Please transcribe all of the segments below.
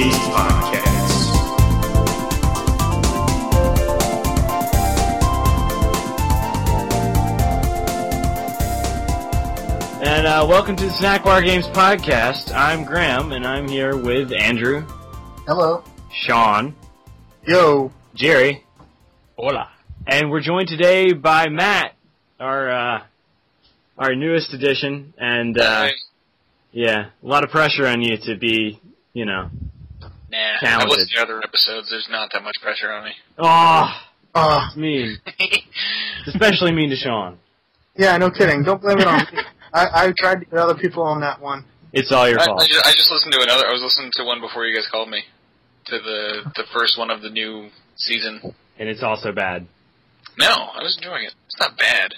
Games Podcast. And welcome to the Snack Bar Games Podcast. I'm Graham, and I'm here with Andrew. Hello. Sean. Yo. Jerry. Hola. And we're joined today by Matt, our newest addition, and yeah, a lot of pressure on you to be, talented. I've listened to other episodes. There's not that much pressure on me. It's mean. It's especially mean to Sean. Yeah, no kidding. Don't blame it on me. I tried to get other people on that one. It's all your fault. I just listened to another. I was listening to one before you guys called me. To the first one of the new season. And it's also bad. No, I was enjoying it. It's not bad.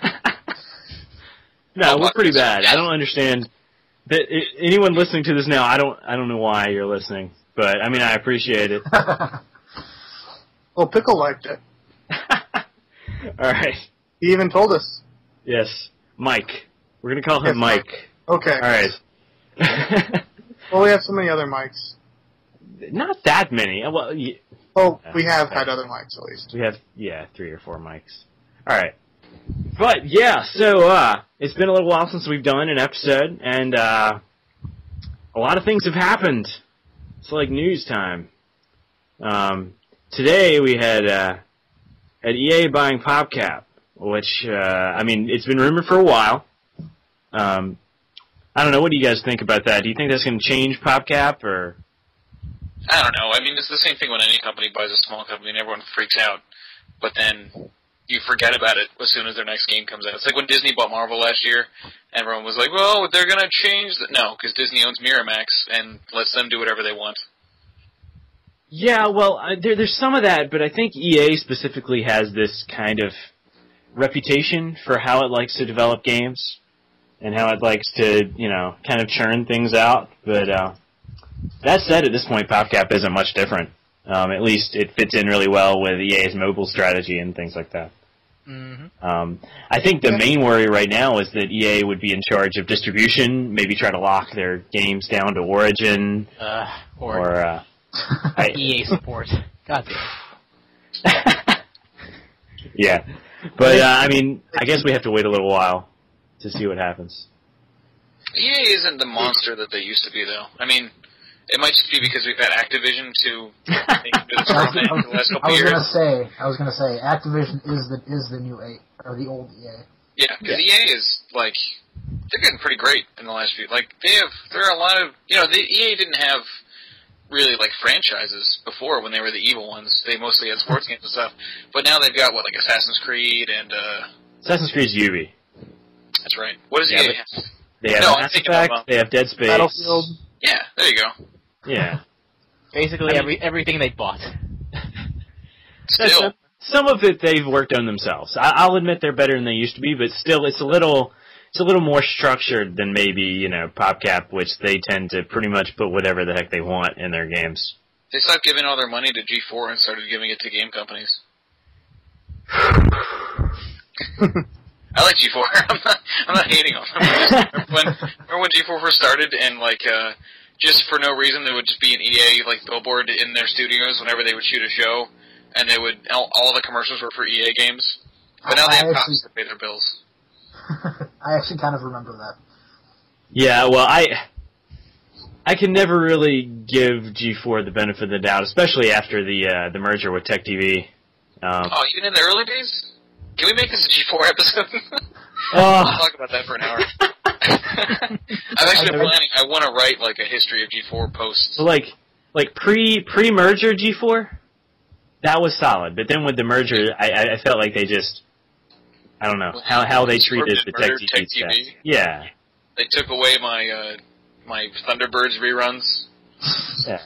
No, we're pretty bad. I don't understand that anyone listening to this now. I don't know why you're listening, but I mean I appreciate it. Well, Pickle liked it. All right. He even told us. Yes, Mike. We're gonna call him Mike. Okay. All right. Well, we have so many other mics. Not that many. Well, we have had other mics at least. We have 3 or 4 mics. All right. But yeah, so it's been a little while since we've done an episode, and a lot of things have happened. It's like news time. Today we had EA buying PopCap, which it's been rumored for a while. I don't know. What do you guys think about that? Do you think that's going to change PopCap, or? I don't know. I mean, it's the same thing when any company buys a small company and everyone freaks out, but then you forget about it as soon as their next game comes out. It's like when Disney bought Marvel last year, everyone was like, well, they're going to change that. No, because Disney owns Miramax and lets them do whatever they want. Yeah, well, there's some of that, but I think EA specifically has this kind of reputation for how it likes to develop games and how it likes to, kind of churn things out. But that said, at this point, PopCap isn't much different. At least it fits in really well with EA's mobile strategy and things like that. Mm-hmm. I think the main worry right now is that EA would be in charge of distribution, maybe try to lock their games down to Origin, or EA support. God damn. Yeah, but I guess we have to wait a little while to see what happens. EA isn't the monster that they used to be, though. I mean, it might just be because we've had Activision to make it the last couple of years. I was gonna say, Activision is the new or the old EA. Yeah, because EA is they're getting pretty great in the last few. There are a lot of the EA didn't have really franchises before when they were the evil ones. They mostly had sports games and stuff, but now they've got Assassin's Creed and Assassin's Creed's Ubi. That's right. What does EA have? They have Mass Effect. They have Dead Space. Battlefield. Yeah, there you go. Yeah. Basically, everything they bought. Still. Some of it they've worked on themselves. I'll admit they're better than they used to be, but still, it's a little more structured than maybe PopCap, which they tend to pretty much put whatever the heck they want in their games. They stopped giving all their money to G4 and started giving it to game companies. I like G4. I'm not hating on them. Remember when G4 first started and just for no reason there would just be an EA billboard in their studios whenever they would shoot a show, and they would all the commercials were for EA games. But now they have cops to pay their bills. I actually kind of remember that. Yeah, well, I can never really give G4 the benefit of the doubt, especially after the merger with Tech TV. Even in the early days? Can we make this a G4 episode? I'll I'll talk about that for an hour. I've actually been planning. I want to write a history of G4 posts. So pre-merger G4, that was solid. But then with the merger, I felt like they just, I don't know how they treated the Tech TV stuff. Yeah, they took away my Thunderbirds reruns. Yeah.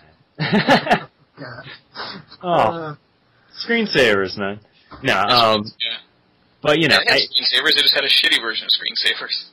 Screensavers, man. No, yeah. But they had Screensavers. They just had a shitty version of Screensavers.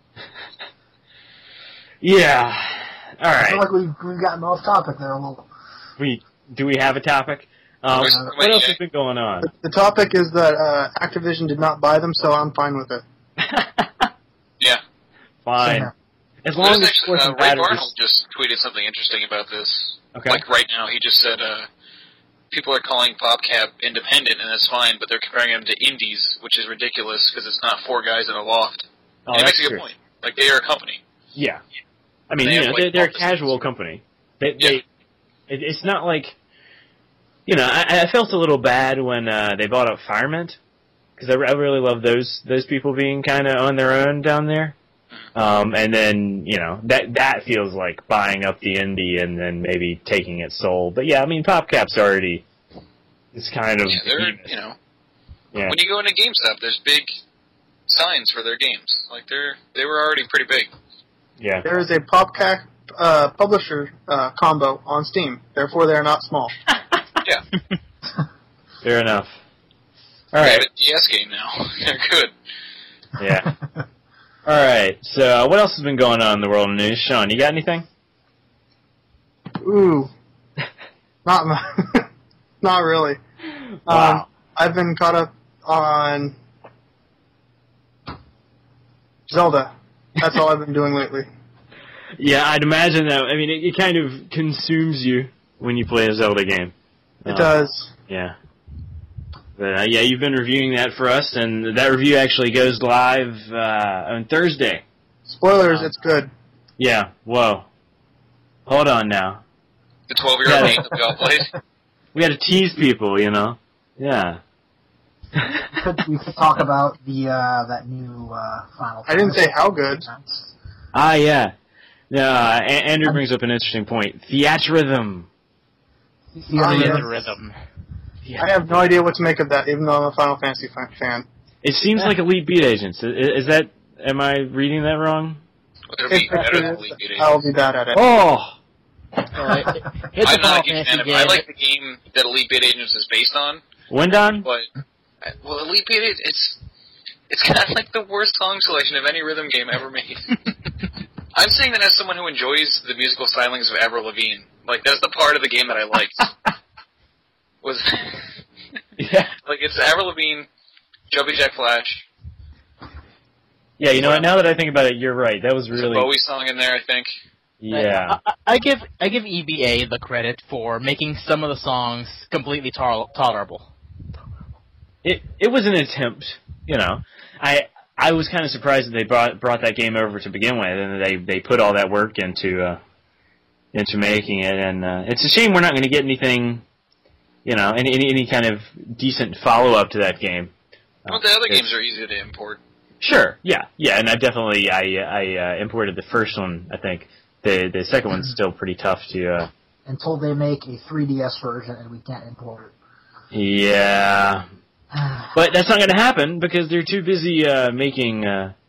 Yeah. All right. I feel like we've gotten off topic there a little. Do we have a topic? What else has been going on? The topic is that Activision did not buy them, so I'm fine with it. Yeah. Fine. as long as actually, force and Ray batters. Barnold just tweeted something interesting about this. Okay. Like right now, he just said people are calling PopCap independent, and that's fine, but they're comparing them to indies, which is ridiculous because it's not four guys in a loft. Oh, And it that's makes a good true. point. Like, they are a company. Yeah. I mean, They you have, know, like, they're a offices. casual company. Yeah. It's not like, you know, I felt a little bad when they bought up Firement, because I really love those people being kind of on their own down there. And then, you know, that feels like buying up the indie and then maybe taking its soul. But yeah, I mean, PopCap's already, it's kind of, Yeah, they're, you know, yeah. when you go into GameStop, there's big signs for their games. Like, they were already pretty big. Yeah. There is a PopCap publisher combo on Steam. Therefore, they are not small. Yeah. Fair enough. They All have right. a DS game now. They're good. Yeah. All right. So, what else has been going on in the world of news? Sean, you got anything? Ooh. Not not really. Wow. I've been caught up on Zelda. That's all I've been doing lately. Yeah, I'd imagine that. I mean, it kind of consumes you when you play a Zelda game. It does. Yeah. But, yeah, you've been reviewing that for us, and that review actually goes live on Thursday. Spoilers, it's good. Yeah, whoa. Hold on now. The 12-year-old game that we all played. We had to tease people, you know? Yeah. We could talk about the that new Final Fantasy. I didn't say how good. Ah, yeah. Andrew brings up an interesting point. Theatrhythm. The rhythm. I have no idea what to make of that, even though I'm a Final Fantasy fan. It seems like Elite Beat Agents. Is that... Am I reading that wrong? It'll be If better that than is, Elite Beat I'll Agents. be bad at it. Oh! It's a I'm Final not a huge Fantasy fan of it. game. I like the game that Elite Beat Agents is based on, Wendon? but Elite Beat Agents, it's got like the worst song selection of any rhythm game ever made. I'm saying that as someone who enjoys the musical stylings of Avril Lavigne. Like, that's the part of the game that I liked. Yeah. Like, it's Avril Lavigne, Jumping Jack Flash. Yeah, you know what? Now that I think about it, you're right. That was There's really... a Bowie song in there, I think. Yeah. I give EBA the credit for making some of the songs completely tolerable. It was an attempt, you know. I was kind of surprised that they brought that game over to begin with, and they put all that work into making it. And it's a shame we're not going to get anything, you know, any kind of decent follow up to that game. Well, the other games are easy to import. Sure, yeah, and I imported the first one. I think the second one's still pretty tough to. Until they make a 3DS version and we can't import it. Yeah. But that's not going to happen because they're too busy making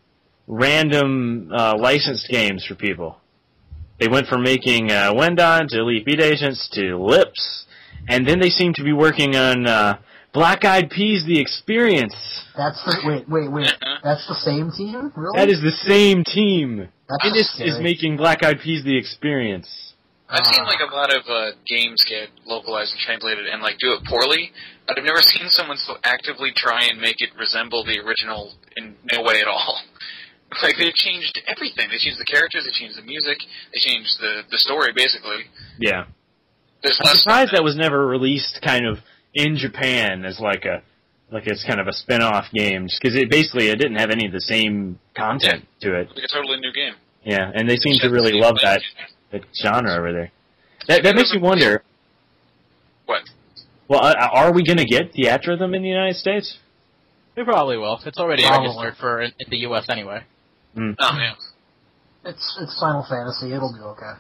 random licensed games for people. They went from making Wendon to Elite Beat Agents to Lips, and then they seem to be working on Black Eyed Peas: The Experience. That's wait. That's the same team? Really? That is the same team. That's Innis scary. is making Black Eyed Peas: The Experience. I've seen like a lot of games get localized and translated and like do it poorly, but I've never seen someone so actively try and make it resemble the original in no way at all. Like they changed everything. They changed the characters, they changed the music, they changed the story basically. Yeah. There's I'm less surprised that was never released kind of in Japan as like it's kind of a spin-off game, just because it didn't have any of the same content to it. like a totally new game. Yeah, and they seem to really love that genre over there. That makes me wonder. What? Well, are we going to get Theatrhythm in the United States? We probably will. It's already Probably. registered for in the U.S. anyway. Mm. Oh yeah. It's Final Fantasy. It'll be okay.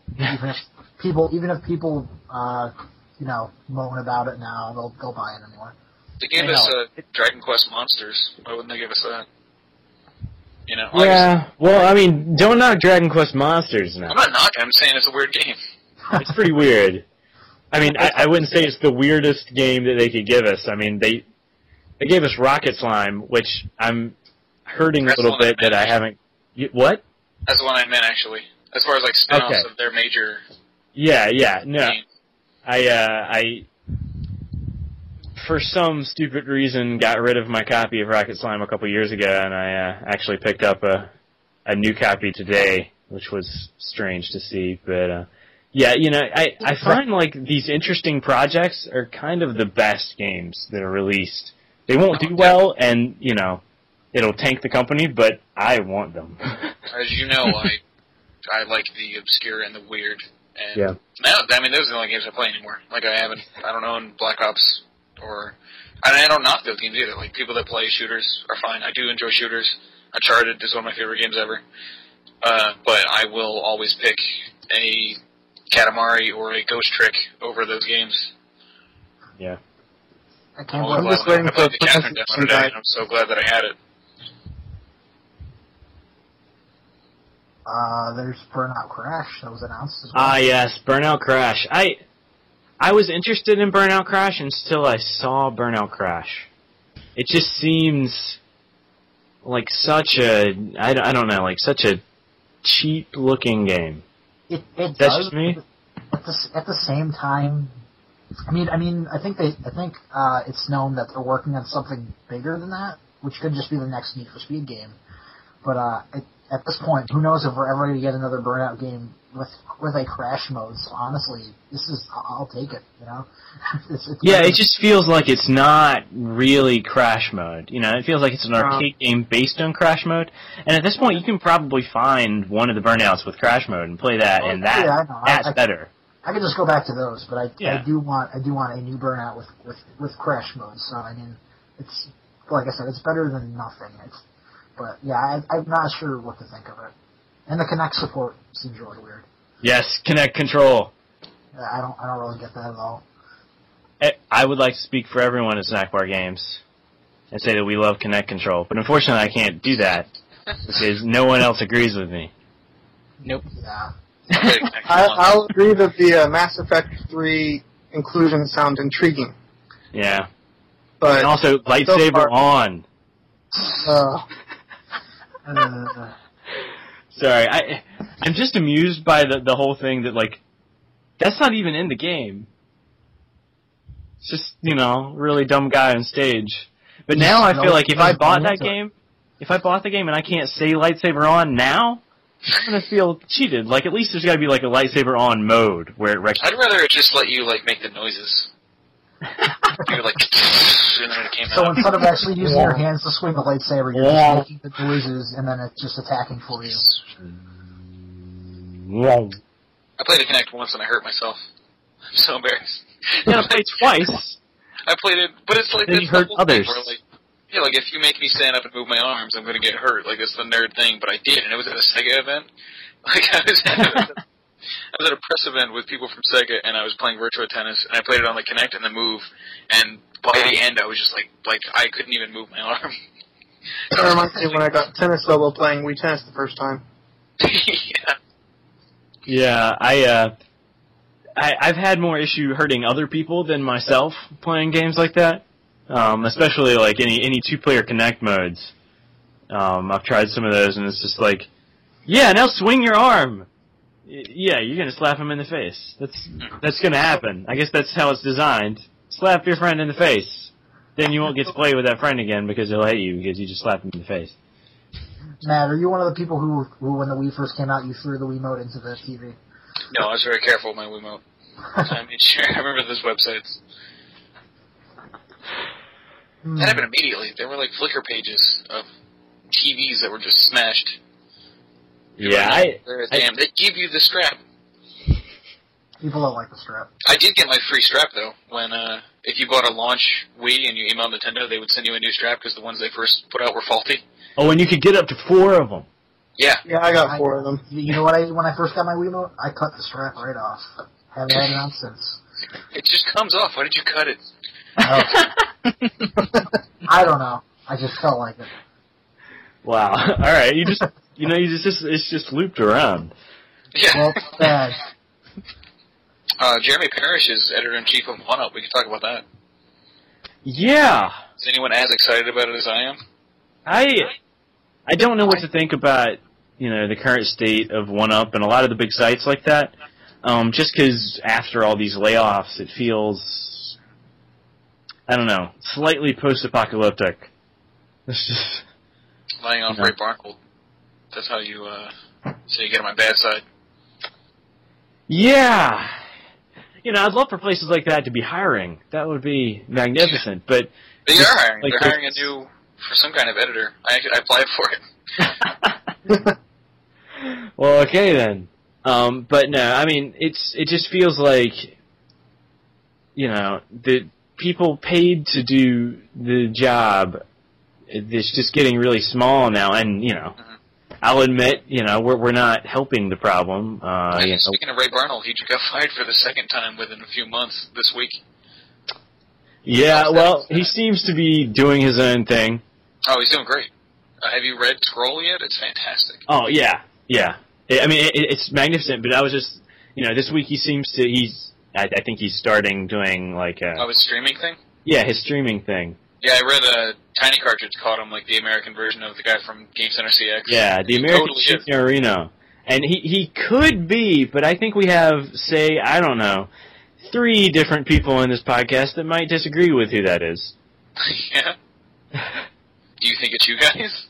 Even if people moan about it now, they'll buy it anymore. They gave I us know. Dragon Quest Monsters. Why wouldn't they give us that? You know. Yeah. Well, I mean, don't knock Dragon Quest Monsters now. I'm not knocking. I'm saying it's a weird game. It's pretty weird. I mean, I wouldn't say it's the weirdest game that they could give us. I mean, they gave us Rocket Slime, which I'm hurting That's a little the one bit that I haven't. What? That's the one I meant actually. As far as like spin-offs Okay. of their major Yeah, no. games. I for some stupid reason got rid of my copy of Rocket Slime a couple years ago, and I actually picked up a new copy today. which was strange to see. But yeah, I find like these interesting projects are kind of the best games that are released. They won't do well, and it'll tank the company, but I want them. As you know, I like the obscure and the weird. And yeah. Now, I mean, those are the only games I play anymore. Like, I don't own Black Ops, I don't knock those games either. Like, people that play shooters are fine. I do enjoy shooters. Uncharted is one of my favorite games ever. But I will always pick a Katamari or a Ghost Trick over those games. Yeah. I can't I'm believe just waiting I for played the Catherine demo today, and I'm so glad that I had it. There's Burnout Crash that was announced as well. Ah, yes, Burnout Crash. I was interested in Burnout Crash until I saw Burnout Crash. It just seems like such a, I don't know, like such a cheap-looking game. It That's does. just me? At the same time, I think it's known that they're working on something bigger than that, which could just be the next Need for Speed game. But at this point, who knows if we're ever going to get another Burnout game with a crash mode. So honestly, I'll take it. Yeah, it just feels like it's not really crash mode. It feels like it's an arcade game based on crash mode. And at this point, you can probably find one of the Burnouts with crash mode and play that, and that's better. I could just go back to those, but I do want a new Burnout with crash mode. So I mean, it's like I said, it's better than nothing. But yeah, I'm not sure what to think of it. And the Kinect support seems really weird. Yes, Kinect control. I don't really get that at all. I would like to speak for everyone at Snackbar Games and say that we love Kinect control, but unfortunately I can't do that because no one else agrees with me. Nope. Yeah. I'll agree that the Mass Effect 3 inclusion sounds intriguing. Yeah. But and also, lightsaber on. Sorry, I'm just amused by the whole thing that, like, that's not even in the game. It's just, really dumb guy on stage. But now I feel like if I bought the game and I can't say lightsaber on now, I'm gonna feel cheated. Like, at least there's gotta be, like, a lightsaber on mode where it I'd rather just let you, like, make the noises. You're like, and then it came So out. instead of actually using your hands to swing the lightsaber, you're just making the noises, and then it's just attacking for you. I played a Kinect once and I hurt myself. I'm so embarrassed. You gotta play twice. I played it, but it's like Then that's you hurt the whole others. thing where, like, like if you make me stand up and move my arms, I'm gonna get hurt. Like that's the nerd thing, but I did, and it was at a Sega event. Like I was at a press event with people from Sega, and I was playing Virtua Tennis, and I played it on the Kinect and the Move, and by the end I was just like I couldn't even move my arm. That reminds me when I got tennis level playing Wii Tennis the first time. Yeah. Yeah, I've had more issue hurting other people than myself playing games like that. Especially like any two-player Kinect modes. I've tried some of those, and it's just like, yeah, now swing your arm. Yeah, you're gonna slap him in the face. That's gonna happen. I guess that's how it's designed. Slap your friend in the face. Then you won't get to play with that friend again because he'll hate you because you just slapped him in the face. Matt, are you one of the people who when the Wii first came out, you threw the Wiimote into the TV? No, I was very careful with my Wiimote. I made sure. I remember those websites. That happened immediately. There were like Flickr pages of TVs that were just smashed. Yeah, Damn, they give you the strap. People don't like the strap. I did get my free strap though. When if you bought a launch Wii and you emailed Nintendo, they would send you a new strap because the ones they first put out were faulty. Oh, and you could get up to 4 of them. Yeah. Yeah, I got 4 of them. You know what? When I first got my Wiimote, I cut the strap right off. Haven't had it on since. It just comes off. Why did you cut it? I don't know. I just felt like it. Wow. All right. You just it's just looped around. Yeah. Well, it's bad. Jeremy Parrish is editor-in-chief of 1UP. We can talk about that. Yeah. Is anyone as excited about it as I am? I don't know what to think about, the current state of 1UP and a lot of the big sites like that. Just because after all these layoffs, it feels, I don't know, slightly post-apocalyptic. It's just Lying on Freight Barnacle. That's how you So you get on my bad side. Yeah. I'd love for places like that to be hiring. That would be magnificent. But they are hiring. Like, they're hiring for some kind of editor. I applied for it. Well, okay then. But no, I mean, it just feels like, the people paid to do the job, it's just getting really small now, and, I'll admit, we're not helping the problem. Speaking of Ray Barnold, he just got fired for the second time within a few months this week. Yeah, well, he seems to be doing his own thing. Oh, he's doing great. Have you read Scroll yet? It's fantastic. Oh, yeah. I mean, it's magnificent, but I was just, this week I think he's starting doing, like, his streaming thing? Yeah, his streaming thing. Yeah, I read Tiny Cartridge called him, like, the American version of the guy from Game Center CX. Yeah, the American Shinya Reno. And he could be, but I think we have, say, I don't know, 3 different people in this podcast that might disagree with who that is. Yeah? Do you think it's you guys?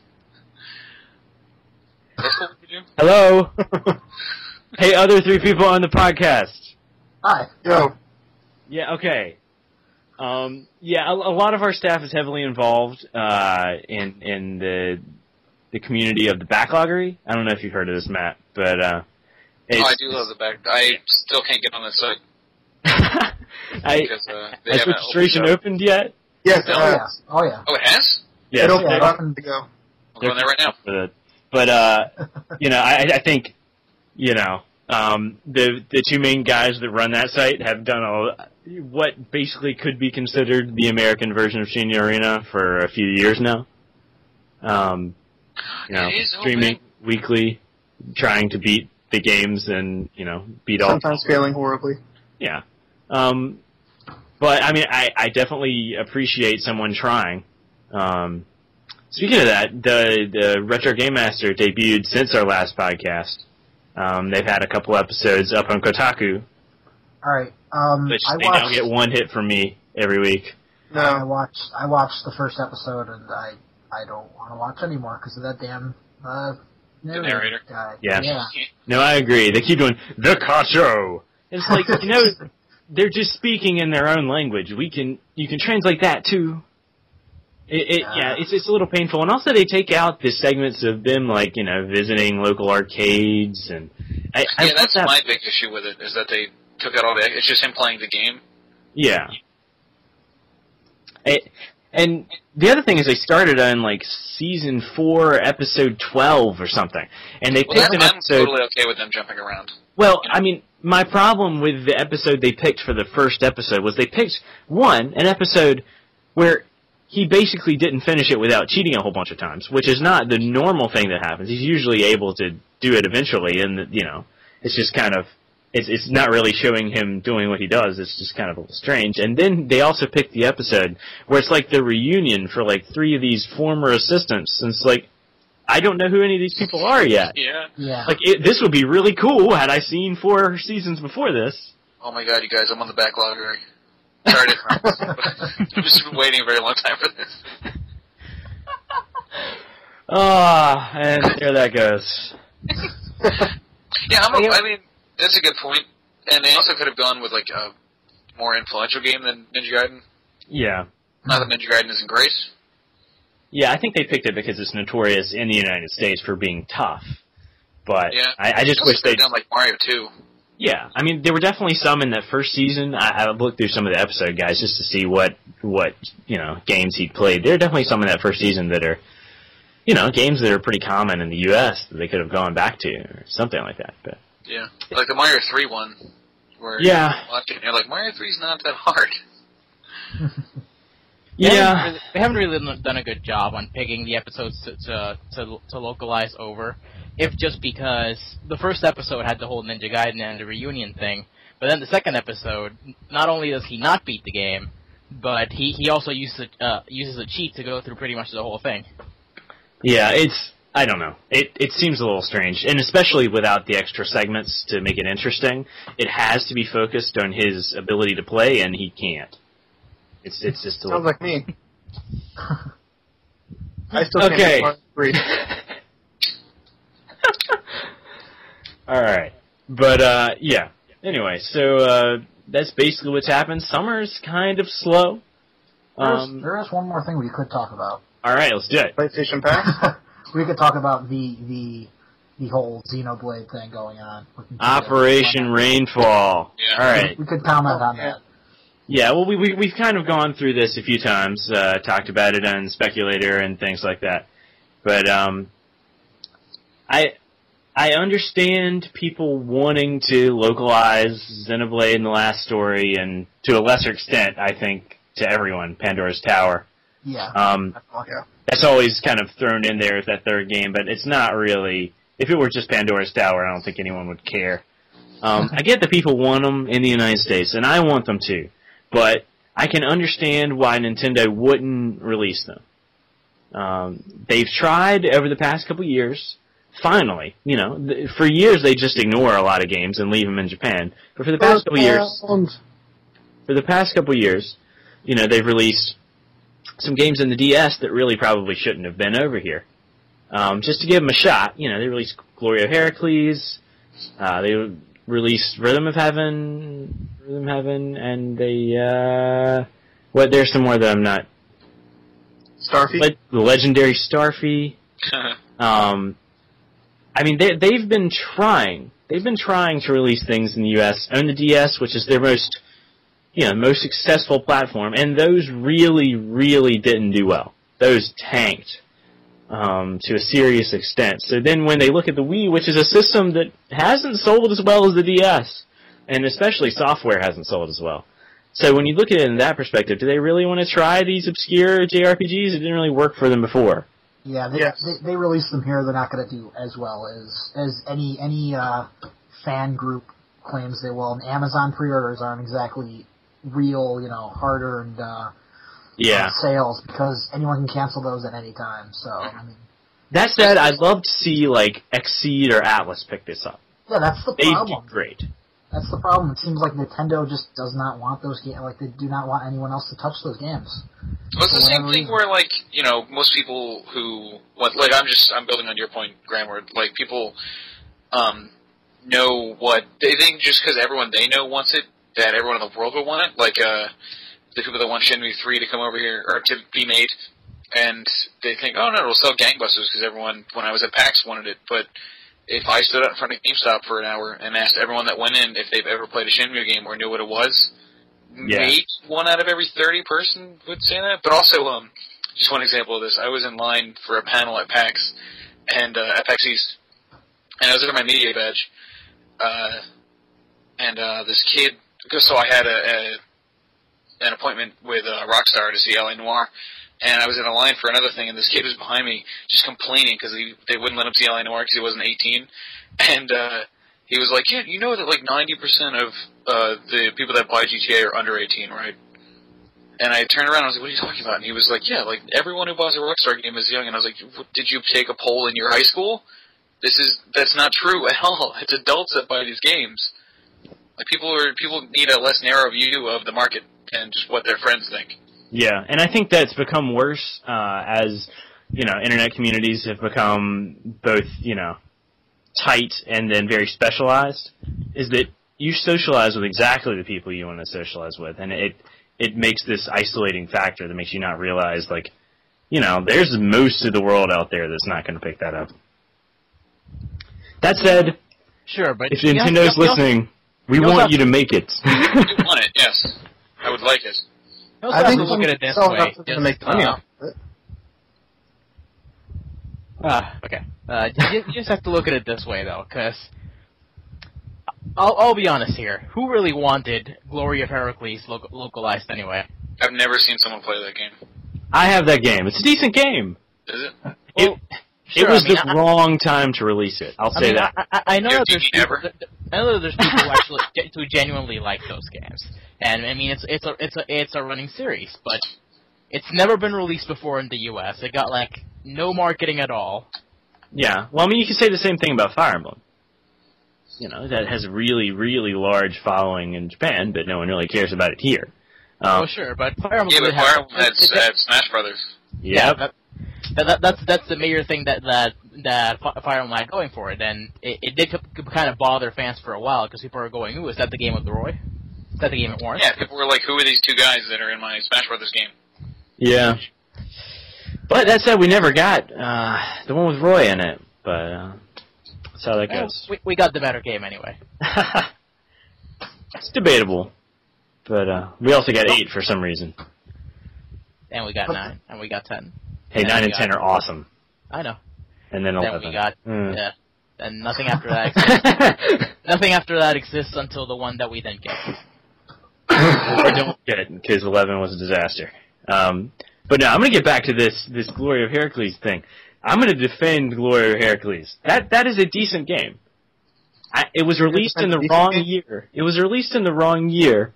That's what we do? Hello? Hey, other 3 people on the podcast. Hi. Yo. Yeah, okay. A lot of our staff is heavily involved in the community of the Backloggery. I don't know if you've heard of this, Matt, but I do love the back. I still can't get on that site. Has registration opened yet? Yes. Oh yeah. Oh, it has? Yes. It opened up to go. I'm going there right now. But I think the 2 main guys that run that site have done what basically could be considered the American version of Shinya Arena for a few years now. Streaming weekly, trying to beat the games and, beat all. Sometimes failing horribly. Yeah. But, I mean, I definitely appreciate someone trying. Speaking of that, the Retro Game Master debuted since our last podcast. They've had a couple episodes up on Kotaku. Alright, They now get 1 hit from me every week. No. I watched the first episode, and I don't want to watch anymore because of that damn narrator guy. Yeah. No, I agree. They keep doing the Kacho. It's like, they're just speaking in their own language. You can translate that too. It's a little painful, and also they take out the segments of them, like, visiting local arcades, and that's my big issue with it, is that they took out all the. It's just him playing the game. Yeah. And the other thing is they started on, like, season 4, episode 12 or something, and they picked an episode. I'm totally okay with them jumping around. Well, I mean, my problem with the episode they picked for the first episode was they picked an episode where he basically didn't finish it without cheating a whole bunch of times, which is not the normal thing that happens. He's usually able to do it eventually, and, it's just kind of, it's not really showing him doing what he does. It's just kind of a little strange. And then they also picked the episode where it's like the reunion for, like, 3 of these former assistants, and it's like, I don't know who any of these people are yet. Yeah. Like, this would be really cool had I seen 4 seasons before this. Oh my god, you guys, I'm on the Backloggery. Sorry to I've just been waiting a very long time for this. And there that goes. Yeah, I mean, that's a good point. And they also could have gone with, like, a more influential game than Ninja Gaiden. Yeah. Not that Ninja Gaiden isn't great. Yeah, I think they picked it because it's notorious in the United States for being tough. But yeah. I just wish they'd done like Mario 2. Yeah, I mean, there were definitely some in that first season. I looked through some of the episode guides just to see what games he'd played. There are definitely some in that first season that are, games that are pretty common in the U.S. that they could have gone back to or something like that. But yeah, like the Mario 3 one, where you watch it and you're like, Mario 3's not that hard. Yeah, they haven't really done a good job on picking the episodes to localize over. If just because the first episode had the whole Ninja Gaiden and the reunion thing, but then the second episode, not only does he not beat the game, but he also uses a cheat to go through pretty much the whole thing. Yeah, I don't know. It seems a little strange, and especially without the extra segments to make it interesting. It has to be focused on his ability to play, and he can't. It's just a Sounds like me. I still can't get 3. But, yeah. Anyway, so that's basically what's happened. Summer's kind of slow. There is one more thing we could talk about. All right, let's do it. PlayStation Pass? We could talk about the whole Xenoblade thing going on. Operation Rainfall. Yeah. All right. We could comment on that. Yeah, well, we've kind of gone through this a few times, talked about it on Speculator and things like that. But I understand people wanting to localize Xenoblade in the last story, and to a lesser extent, I think, to everyone, Pandora's Tower. Yeah. Yeah. That's always kind of thrown in there as that third game, but it's not really... If it were just Pandora's Tower, I don't think anyone would care. I get that people want them in the United States, and I want them too. But I can understand why Nintendo wouldn't release them. They've tried over the past couple years. Finally, for years they just ignore a lot of games and leave them in Japan. But for the past couple years, they've released some games in the DS that really probably shouldn't have been over here. Just to give them a shot, they released Glory of Heracles. They released Rhythm of Heaven, and they, there's some more that I'm not... Starfy? The Legendary Starfy. I mean, they've been trying. They've been trying to release things in the U.S. on the DS, which is their most successful platform, and those really, really didn't do well. Those tanked. To a serious extent. So then when they look at the Wii, which is a system that hasn't sold as well as the DS, and especially software hasn't sold as well. So when you look at it in that perspective, do they really want to try these obscure JRPGs? It didn't really work for them before. Yeah, they released them here. They're not going to do as well as any fan group claims they will. And Amazon pre-orders aren't exactly real, hard-earned sales, because anyone can cancel those at any time. So, I mean, that said, I'd love to see Exceed or Atlas pick this up. Yeah, that's the problem. They'd be great. That's the problem. It seems like Nintendo just does not want those games. Like, they do not want anyone else to touch those games. Well, it's the same thing where, most people who, I'm building on your point, Graham, where, people, know what, they think just because everyone they know wants it, that everyone in the world would want it. The people that want Shenmue 3 to come over here, or to be made, and they think, oh no, it'll sell gangbusters because everyone, when I was at PAX, wanted it. But if I stood out in front of GameStop for an hour and asked everyone that went in if they've ever played a Shenmue game or knew what it was, maybe 1 out of every 30 person would say that. But also, just one example of this, I was in line for a panel at PAX, and at PAX East, and I was looking at my media badge, and this kid, so I had an appointment with Rockstar to see L.A. Noire, and I was in a line for another thing, and this kid was behind me just complaining because they wouldn't let him see L.A. Noire because he wasn't 18, and he was like, yeah, you know that 90% of the people that buy GTA are under 18, right? And I turned around and I was like, what are you talking about? And he was like, yeah, everyone who buys a Rockstar game is young. And I was like, did you take a poll in your high school? That's not true at all. It's adults that buy these games. People need a less narrow view of the market and just what their friends think. Yeah, and I think that's become worse as, internet communities have become both, tight and then very specialized, is that you socialize with exactly the people you want to socialize with, and it makes this isolating factor that makes you not realize, there's most of the world out there that's not going to pick that up. That said, sure, but if Nintendo's listening, we want you to make it. You want it, yes. I would like it. I think look at it this way. To make money off it. Okay. You just have to look at it this way, though, because I'll be honest here. Who really wanted Glory of Heracles localized anyway? I've never seen someone play that game. I have that game. It's a decent game. Is it? It was the wrong time to release it. I'll say that. I know that there's people who actually who genuinely like those games, and I mean it's a running series, but it's never been released before in the U.S. It got no marketing at all. Yeah, well, I mean you can say the same thing about Fire Emblem. That has a really, really large following in Japan, but no one really cares about it here. Sure, but Fire Emblem. Yeah, but Fire Emblem had Smash Brothers. Yeah. That's the major thing that Fire Emblem had going for it, and it did kind of bother fans for a while because people were going, "Ooh, is that the game with Roy? Is that the game it warrants?" Yeah, people were like, "Who are these two guys that are in my Smash Brothers game?" Yeah. But that said, we never got the one with Roy in it. But that's how that goes. We got the better game anyway. It's debatable. But we also got 8 for some reason. And we got 9, and we got 10. Hey, 9 and 10 are awesome. I know. And then 11. Then we got yeah, and nothing after that exists. Nothing after that exists until the one that we then get. Or don't get it, because 11 was a disaster. But no, I'm going to get back to this Glory of Heracles thing. I'm going to defend Glory of Heracles. That is a decent game. It was released in the wrong year. It was released in the wrong year.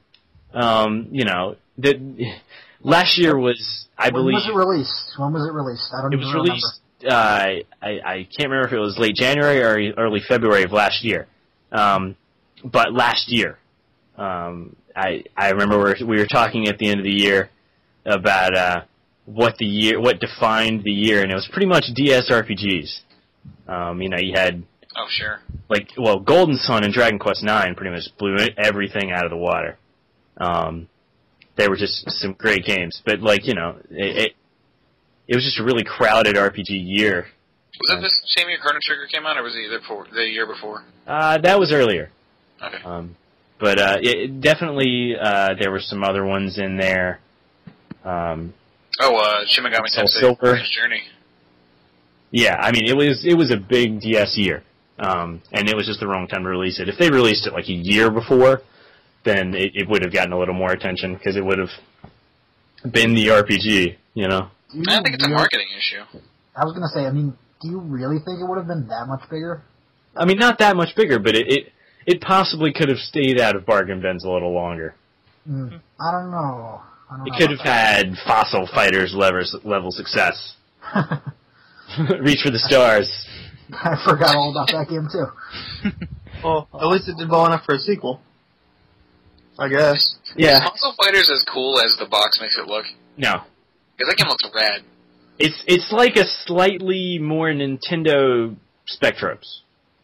Last year was, I believe... When was it released? I don't even remember. It was released, I can't remember if it was late January or early February of last year. But last year. I remember we were talking at the end of the year about what defined the year, and it was pretty much DS RPGs. You had... Oh, sure. Golden Sun and Dragon Quest IX pretty much blew everything out of the water. They were just some great games, but it was just a really crowded RPG year. Was it the same year Chrono Trigger came out, or was it the year before? That was earlier. Okay. But definitely there were some other ones in there. Shin Megami Tensei Silver Journey. Yeah, I mean it was a big DS year, and it was just the wrong time to release it. If they released it like a year before, then it would have gotten a little more attention because it would have been the RPG, I think it's a marketing issue. I was going to say, do you really think it would have been that much bigger? I mean, not that much bigger, but it possibly could have stayed out of bargain bins a little longer. I don't know. It could have had Fossil Fighters level success. Reach for the stars. I forgot all about that game, too. Well, at least it did well enough for a sequel. I guess. Yeah. Is Fossil Fighters as cool as the box makes it look? No. Because that game looks rad. It's like a slightly more Nintendo Spectrobes.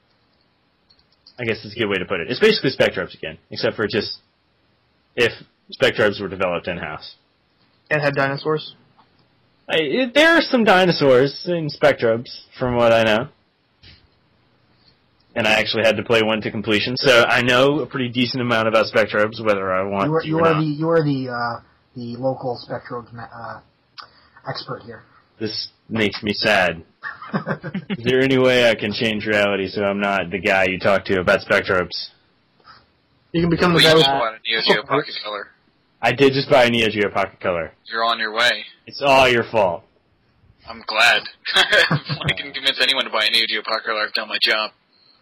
I guess that's a good way to put it. It's basically Spectrobes again, except for just if Spectrobes were developed in-house. And had dinosaurs? There are some dinosaurs in Spectrobes, from what I know. And I actually had to play one to completion, so I know a pretty decent amount about Spectrobes, whether I want to or not. You are the local Spectrobes expert here. This makes me sad. Is there any way I can change reality so I'm not the guy you talk to about Spectrobes? You can become the You guy just bought a Neo Geo Pocket Color. I did just buy a Neo Geo Pocket Color. You're on your way. It's all your fault. I'm glad. If I can convince anyone to buy a Neo Geo Pocket Color, I've done my job.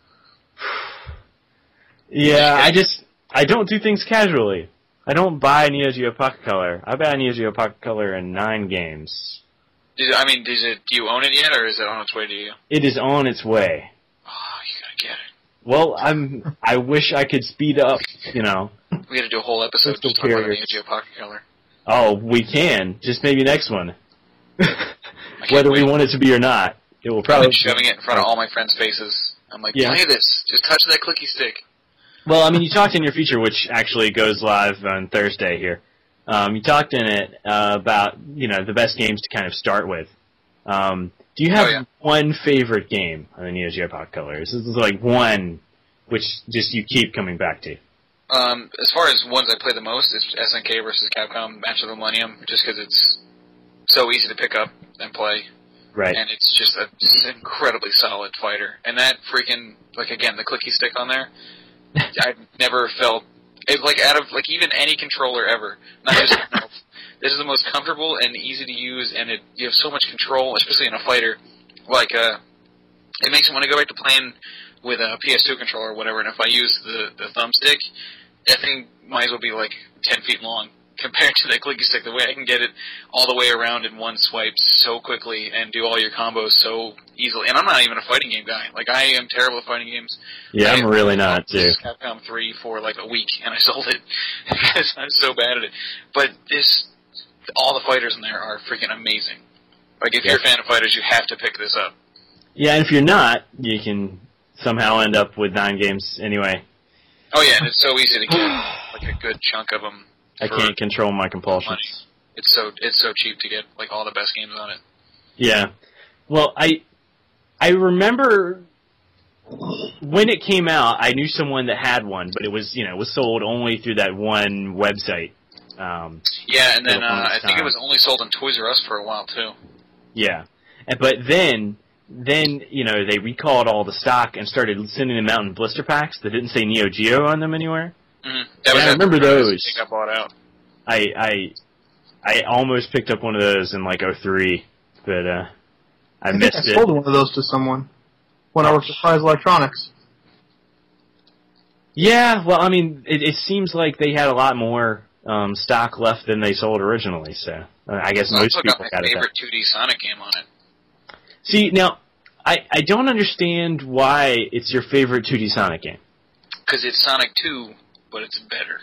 Yeah, I don't do things casually. I don't buy a Neo Geo Pocket Color. I buy a Neo Geo Pocket Color in 9 games. Do you own it yet, or is it on its way to you? It is on its way. Oh, you gotta get it. Well, I wish I could speed up, We gotta do a whole episode just talking about the Neo Geo Pocket Color. Oh, we can. Just maybe next one. Whether we want it to be or not. It will probably I've been shoving it in front of all my friends' faces. I'm like, play this. Just touch that clicky stick. Well, I mean, you talked in your feature, which actually goes live on Thursday here. You talked in it about, the best games to kind of start with. Do you have one favorite game on the Neo Geo Pocket Color? This is like one which just you keep coming back to. As far as ones I play the most, it's SNK versus Capcom Match of the Millennium, just because it's so easy to pick up and play. Right. And it's just an incredibly solid fighter. And that freaking, again, the clicky stick on there, I've never felt, out of, even any controller ever, not just this is the most comfortable and easy to use, and you have so much control, especially in a fighter. It makes me want to go back to playing with a PS2 controller or whatever, and if I use the thumbstick, that thing might as well be 10 feet long compared to the clicky stick. The way I can get it all the way around in one swipe so quickly and do all your combos so easily. And I'm not even a fighting game guy. I am terrible at fighting games. Yeah, I'm really not, too. Capcom 3 for a week, and I sold it because I'm so bad at it. But all the fighters in there are freaking amazing. Like, if you're a fan of fighters, you have to pick this up. Yeah, and if you're not, you can somehow end up with 9 games anyway. Oh yeah, and it's so easy to get like a good chunk of them. I can't control my compulsions. Money. It's so cheap to get like all the best games on it. Yeah. Well, I remember when it came out, I knew someone that had one, but it was sold only through that one website. Yeah, and then I think it was only sold in Toys R Us for a while too. Yeah, but then they recalled all the stock and started sending them out in blister packs that didn't say Neo Geo on them anywhere. Mm-hmm. I remember those. I bought out. I almost picked up one of those in like 2003, but I missed it. I sold one of those to someone when I worked at Prize Electronics. Yeah, well, I mean, it seems like they had a lot more stock left than they sold originally, so I guess most people got it. I got my favorite 2D Sonic game on it. See, now, I don't understand why it's your favorite 2D Sonic game. Because it's Sonic 2, but it's better.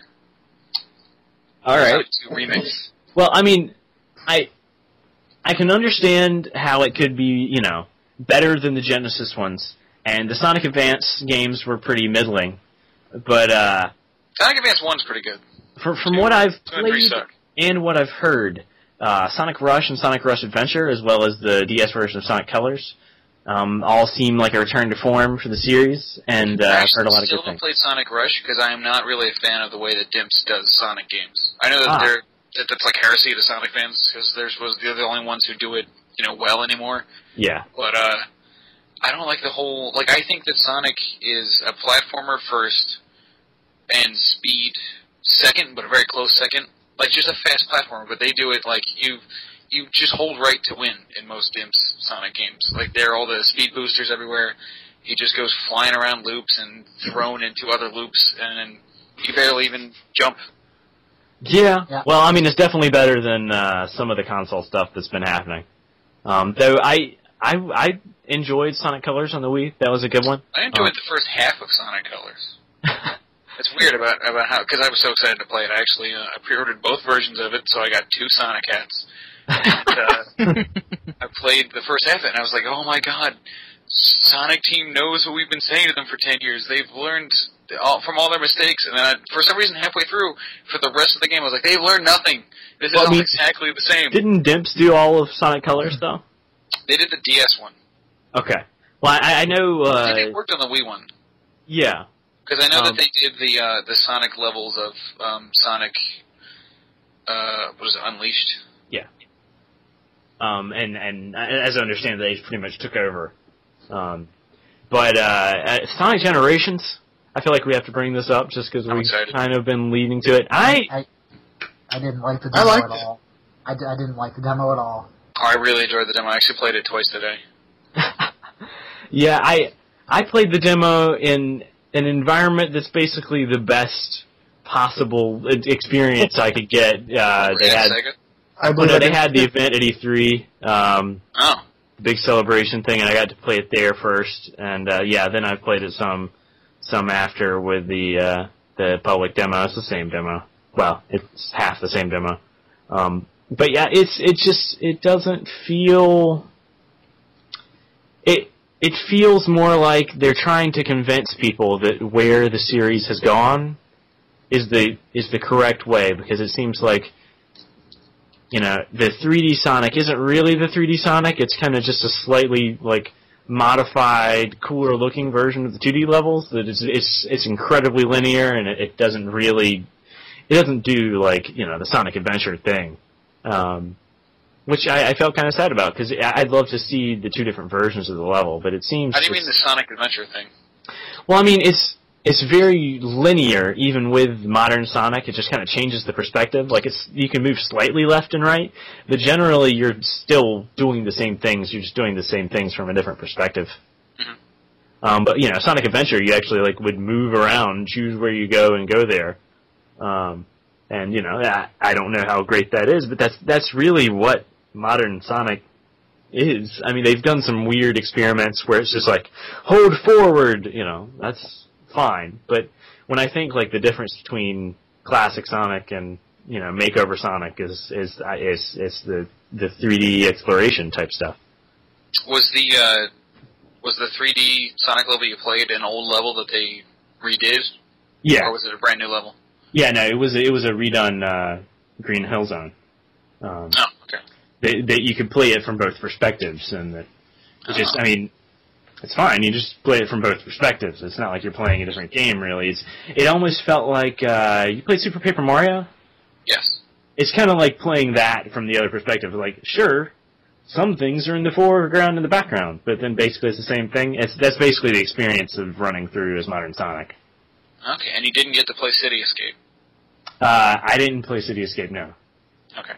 All right. Sonic 2 Remix. Well, I mean, I can understand how it could be, better than the Genesis ones, and the Sonic Advance games were pretty middling, but Sonic Advance 1's pretty good. From what I've played and what I've heard, Sonic Rush and Sonic Rush Adventure, as well as the DS version of Sonic Colors, all seem like a return to form for the series, and I've heard a lot of good things. I still haven't played Sonic Rush because I am not really a fan of the way that Dimps does Sonic games. I know that that's like heresy to Sonic fans because they're the only ones who do it, well anymore. Yeah. But I don't like the whole. Like, I think that Sonic is a platformer first and speed second, but a very close second. Like, just a fast platformer, but they do it like you just hold right to win in most Dimps Sonic games. Like, there are all the speed boosters everywhere. He just goes flying around loops and thrown into other loops, and then you barely even jump. Yeah. Well, I mean, it's definitely better than some of the console stuff that's been happening. Though I enjoyed Sonic Colors on the Wii. That was a good one. I enjoyed the first half of Sonic Colors. It's weird about how, because I was so excited to play it. I actually I pre-ordered both versions of it, so I got 2 Sonic hats. And, I played the first half of it, and I was like, oh my god, Sonic Team knows what we've been saying to them for 10 years. They've learned from all their mistakes. And then for some reason, halfway through, for the rest of the game, I was like, they've learned nothing. This is all exactly the same. Didn't Dimps do all of Sonic Colors, though? They did the DS one. Okay. Well, I know... they worked on the Wii one. Yeah. Because I know that they did the Sonic levels of Sonic... what is it, Unleashed? Yeah. And as I understand, they pretty much took over. But Sonic Generations, I feel like we have to bring this up just because we've kind of been leading to it. I didn't like the demo at all. I didn't like the demo at all. Oh, I really enjoyed the demo. I actually played it twice today. Yeah, I played the demo in an environment that's basically the best possible experience I could get. They had the event at E3, big celebration thing, and I got to play it there first. And then I played it some after with the public demo. It's the same demo. Well, it's half the same demo. But yeah, it doesn't feel. It feels more like they're trying to convince people that where the series has gone is the correct way, because it seems like, the 3D Sonic isn't really the 3D Sonic. It's kind of just a slightly modified, cooler looking version of the 2D levels. That it's incredibly linear, and it doesn't do the Sonic Adventure thing. Which I felt kind of sad about, because I'd love to see the 2 different versions of the level, but it seems... How do you mean the Sonic Adventure thing? Well, I mean, it's very linear, even with modern Sonic. It just kind of changes the perspective. You can move slightly left and right, but generally you're still doing the same things. You're just doing the same things from a different perspective. Mm-hmm. But, Sonic Adventure, you actually, would move around, choose where you go, and go there. And, I don't know how great that is, but that's really what modern Sonic is. I mean, they've done some weird experiments where it's just hold forward, that's fine. But when I think, the difference between classic Sonic and makeover Sonic is the 3D exploration type stuff. Was the 3D Sonic level you played an old level that they redid? Yeah. Or was it a brand new level? Yeah, no, it was a redone Green Hill Zone. Oh, okay. That you could play it from both perspectives, and that it's fine. You just play it from both perspectives. It's not like you're playing a different game, really. It almost felt like you played Super Paper Mario. Yes. It's kind of like playing that from the other perspective. Like, sure, some things are in the foreground and the background, but then basically it's the same thing. That's basically the experience of running through as Modern Sonic. Okay, and you didn't get to play City Escape? I didn't play City Escape, no. Okay.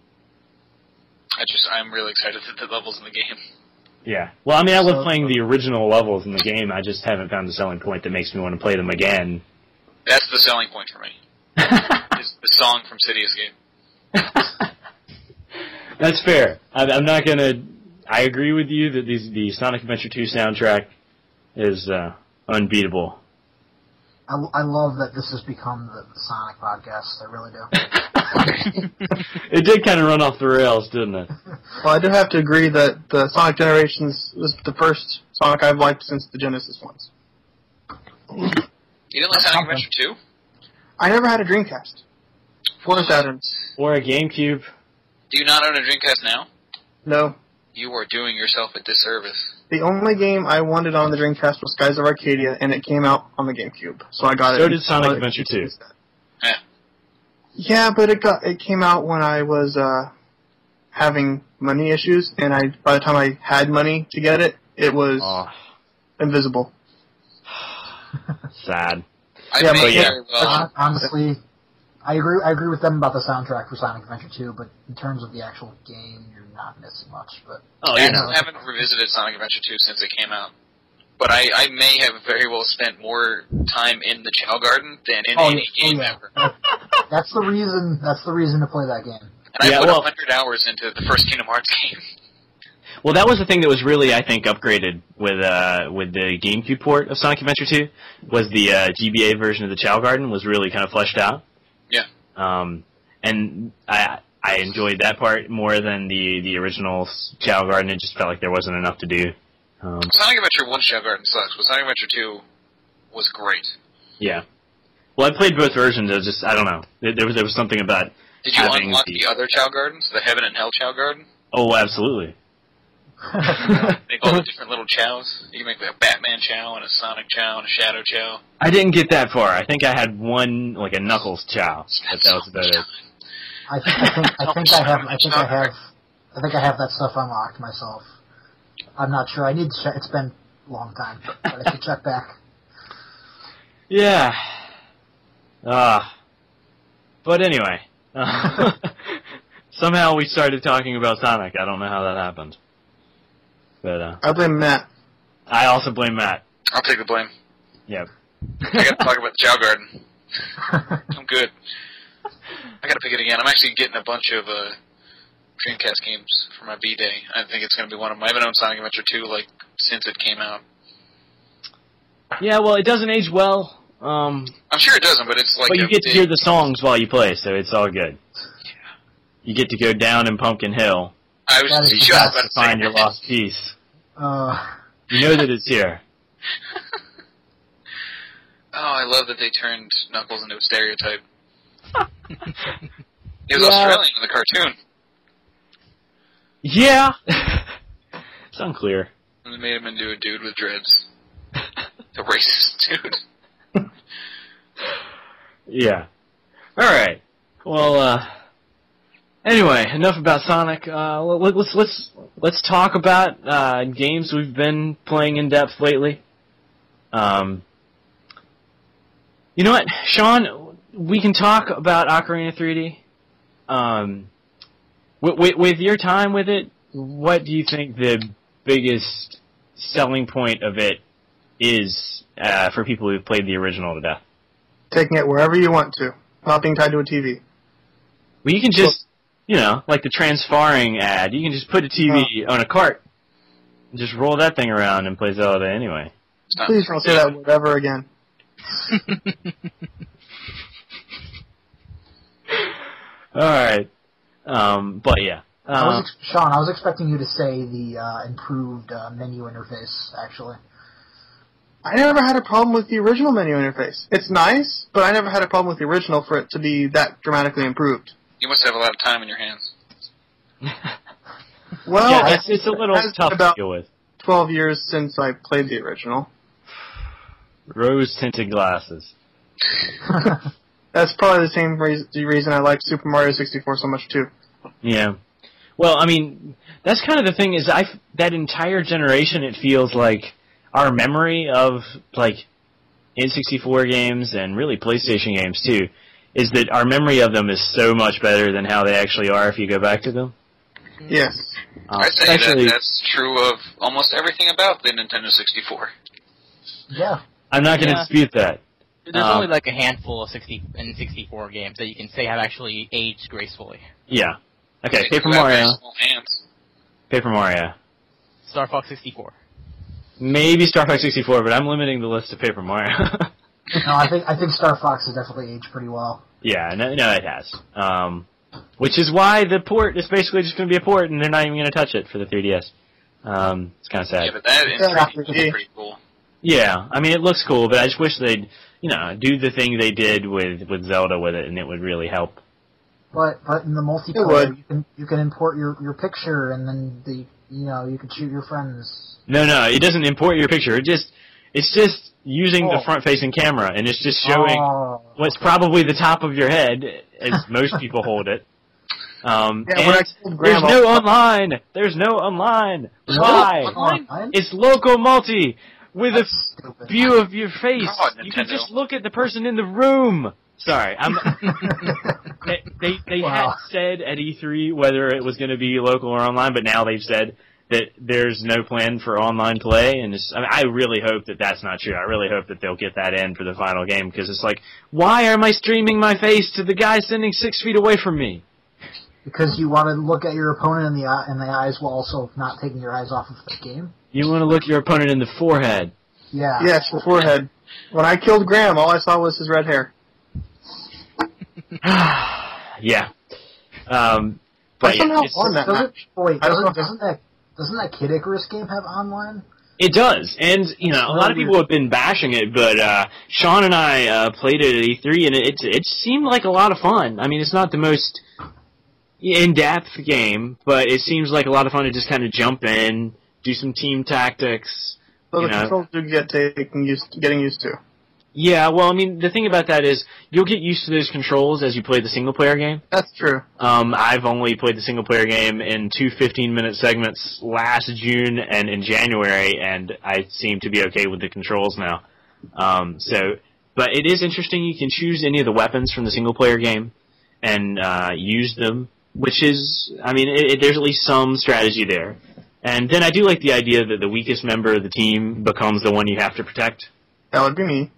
I'm really excited at the levels in the game. Yeah. Well, I mean, I love playing the original levels in the game. I just haven't found the selling point that makes me want to play them again. That's the selling point for me. Is the song from City Escape. That's fair. I'm not gonna. I agree with you that the Sonic Adventure 2 soundtrack is unbeatable. I love that this has become the Sonic podcast. I really do. It did kind of run off the rails, didn't it? Well, I do have to agree that the Sonic Generations was the first Sonic I've liked since the Genesis ones. You didn't like Sonic Adventure 2? I never had a Dreamcast. Or a Saturn. Or a GameCube. Do you not own a Dreamcast now? No. You are doing yourself a disservice. The only game I wanted on the Dreamcast was Skies of Arcadia, and it came out on the GameCube, so I got it. So did Sonic Adventure 2. Yeah. Yeah, but it came out when I was having money issues, and by the time I had money to get it, it was invisible. Sad. Honestly, I agree with them about the soundtrack for Sonic Adventure 2, but in terms of the actual game, you're not missing much. But I haven't revisited Sonic Adventure 2 since it came out. But I may have very well spent more time in the Chow Garden than in any game ever. That's the reason to play that game. And I put 100 hours into the first Kingdom Hearts game. Well, that was the thing that was really, I think, upgraded with the GameCube port of Sonic Adventure 2, was the GBA version of the Chow Garden was really kind of fleshed out. Yeah. And I enjoyed that part more than the original Chow Garden. It just felt like there wasn't enough to do. Sonic Adventure 1 Chow Garden sucks, but Sonic Adventure 2 was great. Yeah. Well, I played both versions. It was just, I don't know. There was something about. Did you unlock the other Chow Gardens, the Heaven and Hell Chow Garden? Oh, absolutely. Make all the different little chows. You can make a Batman chow and a Sonic chow and a Shadow chow. I didn't get that far. I think I had one, like a Knuckles chow. But that was about it. I think I have that stuff unlocked myself. I'm not sure. I need to check. It's been a long time, but I should check back. Yeah. But anyway. Somehow we started talking about Sonic. I don't know how that happened. But I blame Matt. I also blame Matt. I'll take the blame. Yep. I gotta talk about the Chow Garden. I'm good. I gotta pick it again. I'm actually getting a bunch of Dreamcast games for my B-Day. I think it's gonna be one of them. I haven't owned Sonic Adventure 2 since it came out. Yeah, well, it doesn't age well. I'm sure it doesn't, but it's like. But you get to hear the songs while you play, so it's all good. Yeah. You get to go down in Pumpkin Hill. I was just about to find your lost piece. You know that it's here. Oh, I love that they turned Knuckles into a stereotype. He was Australian in the cartoon. Yeah. It's unclear. And they made him into a dude with dreads. A racist dude. Yeah. Alright. Well, anyway, enough about Sonic. Let's talk about games we've been playing in depth lately. You know what, Sean? We can talk about Ocarina 3D. With your time with it, what do you think the biggest selling point of it is for people who've played the original to death? Taking it wherever you want to, not being tied to a TV. Well, you can just, like the Transfaring ad, you can just put a TV on a cart and just roll that thing around and play Zelda anyway. Please don't say that word ever again. Alright. But yeah. Sean, I was expecting you to say the improved menu interface, actually. I never had a problem with the original menu interface. It's nice, but I never had a problem with the original for it to be that dramatically improved. You must have a lot of time in your hands. Well, yeah, it's a little tough to deal with. 12 years since I played the original. Rose-tinted glasses. That's probably the same reason I like Super Mario 64 so much, too. Yeah. Well, I mean, that's kind of the thing, is that entire generation, it feels like our memory of, like, N64 games, and really PlayStation games, too, is that our memory of them is so much better than how they actually are if you go back to them. Yes. I'd say that's true of almost everything about the Nintendo 64. Yeah. I'm not going to dispute that. There's only like a handful of 64 games that you can say have actually aged gracefully. Yeah. Okay, Paper Mario. Paper Mario. Star Fox 64. Maybe Star Fox 64, but I'm limiting the list to Paper Mario. No, I think Star Fox has definitely aged pretty well. Yeah, no, it has. Which is why the port is basically just going to be a port, and they're not even going to touch it for the 3DS. It's kind of sad. Yeah, but that is pretty cool. Yeah, I mean, it looks cool, but I just wish they'd, do the thing they did with Zelda with it, and it would really help. But in the multiplayer, you can import your picture, and then you can shoot your friends. No, it doesn't import your picture. It's just using the front-facing camera, and it's just showing what's probably the top of your head, as most people hold it. And there's no online. There's no online. Why? It's local multi with a view of your face. You can just look at the person in the room. Sorry, they had said at E3 whether it was going to be local or online, but now they've said that there's no plan for online play, and I really hope that that's not true. I really hope that they'll get that in for the final game, because it's like, why am I streaming my face to the guy standing 6 feet away from me? Because you want to look at your opponent in the eyes while also not taking your eyes off of the game? You want to look your opponent in the forehead. Yeah. Yes, the forehead. When I killed Graham, all I saw was his red hair. Yeah. But somehow on that match. Doesn't that Kid Icarus game have online? It does, and a lot of people have been bashing it, but Sean and I played it at E3, and it seemed like a lot of fun. I mean, it's not the most in-depth game, but it seems like a lot of fun to just kind of jump in, do some team tactics. So the controls do get getting used to. Yeah, well, I mean, the thing about that is you'll get used to those controls as you play the single-player game. That's true. I've only played the single-player game in 2 15-minute segments last June and in January, and I seem to be okay with the controls now. But it is interesting. You can choose any of the weapons from the single-player game and use them, which is, I mean, there's at least some strategy there. And then I do like the idea that the weakest member of the team becomes the one you have to protect. That would be me.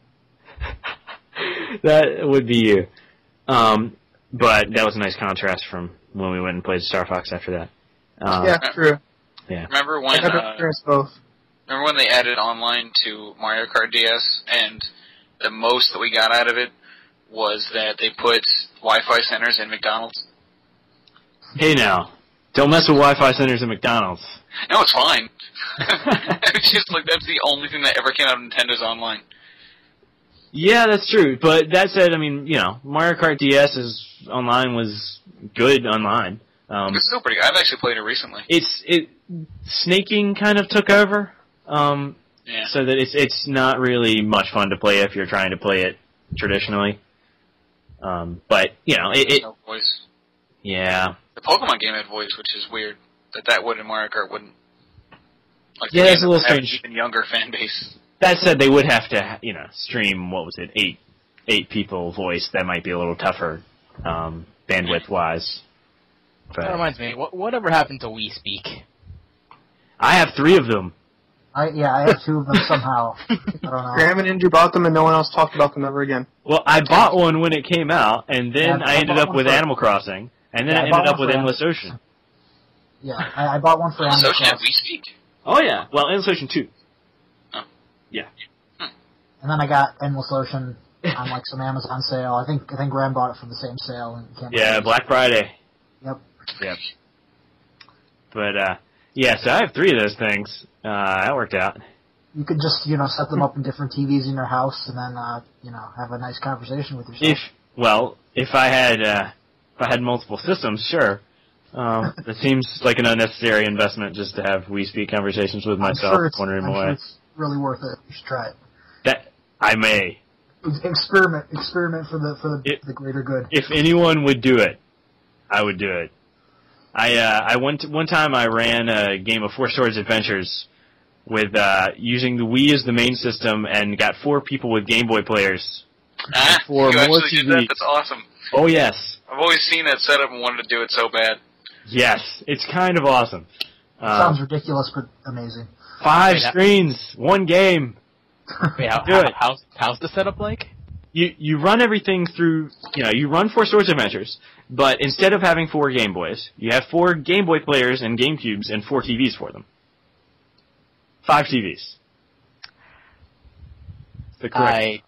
That would be you. But that was a nice contrast from when we went and played Star Fox after that. Yeah, true. Yeah. Remember when they added online to Mario Kart DS, and the most that we got out of it was that they put Wi-Fi centers in McDonald's? Hey now, don't mess with Wi-Fi centers in McDonald's. No, it's fine. It's just like that's the only thing that ever came out of Nintendo's online. Yeah, that's true. But that said, I mean, Mario Kart DS's online was good online. It's still pretty good. I've actually played it recently. Snaking kind of took over. Yeah. So that it's not really much fun to play if you're trying to play it traditionally. But no voice. Yeah. The Pokemon game had voice, which is weird. That would in Mario Kart wouldn't. Like, yeah, that's a little strange. Even younger fan base. That said, they would have to, stream, 8 people voice. That might be a little tougher, bandwidth-wise. But that reminds me, whatever happened to Wii Speak? I have 3 of them. I have 2 of them somehow. I don't know. Graham and Andrew bought them, and no one else talked about them ever again. Well, I bought one when it came out, and then I ended up with Animal Crossing, and then I ended up with Endless Ocean. Yeah, I bought one for Animal Crossing. Endless Ocean had Wii Speak? Oh, yeah. Well, Endless Ocean 2. Oh. Yeah. And then I got Endless Ocean on like some Amazon sale. I think Ren bought it from the same sale. And yeah, Black Friday. Yep. But so I have 3 of those things. That worked out. You could just set them up in different TVs in your house, and then have a nice conversation with yourself. If I had multiple systems, sure. It seems like an unnecessary investment just to have Wii Speak conversations with myself. I'm sure it's really worth it. You should try it. That I may experiment for the greater good. If anyone would do it, I would do it. One time I ran a game of Four Swords Adventures with using the Wii as the main system and got 4 people with Game Boy players. You actually did that? That's awesome. Oh yes. I've always seen that setup and wanted to do it so bad. Yes, it's kind of awesome. Sounds ridiculous, but amazing. 5 screens, 1 game. Wait, how's the setup like? You run everything through, you run Four Swords Adventures, but instead of having 4 Game Boys, you have 4 Game Boy players and GameCubes and 4 TVs for them. 5 TVs. The correct.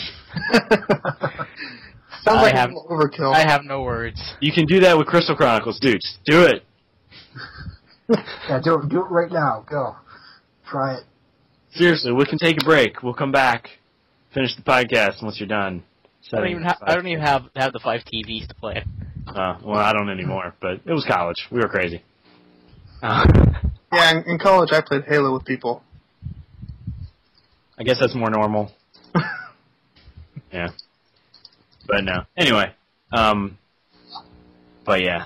Sounds like overkill. I have no words. You can do that with Crystal Chronicles, dude. Just do it. Yeah, do it right now. Go. Try it. Seriously, we can take a break. We'll come back, finish the podcast once you're done. I don't even have the 5 TVs to play. Well, I don't anymore, but it was college. We were crazy. Yeah, in college I played Halo with people. I guess that's more normal. Yeah. But no. Anyway. But yeah.